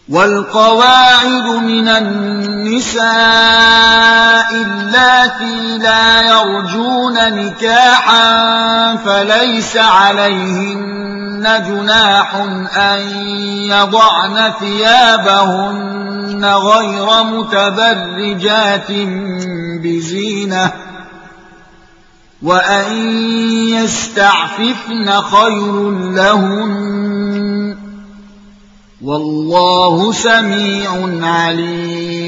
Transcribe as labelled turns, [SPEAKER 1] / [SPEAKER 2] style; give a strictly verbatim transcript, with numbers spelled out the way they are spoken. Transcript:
[SPEAKER 1] والقواعد من النساء اللاتي لا يرجون نكاحا فليس عليهن جناح أن يضعن ثيابهن غير متبرجات بزينة وأن يستعففن خير لهن والله سميع عليم.